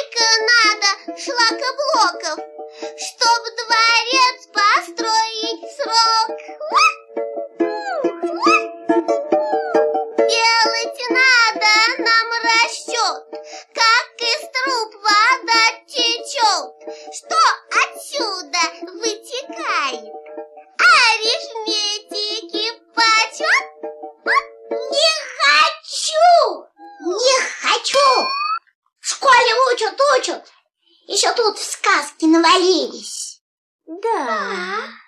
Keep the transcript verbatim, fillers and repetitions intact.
сколько надо шлакоблоков, чтоб дворец построить в срок? Делать надо нам расчет, как из труб вода течет. Что отсюда вытекает? Арифметики почет? Не хочу! Не хочу! В школе учат, учат. Еще тут сказки навалились. Да.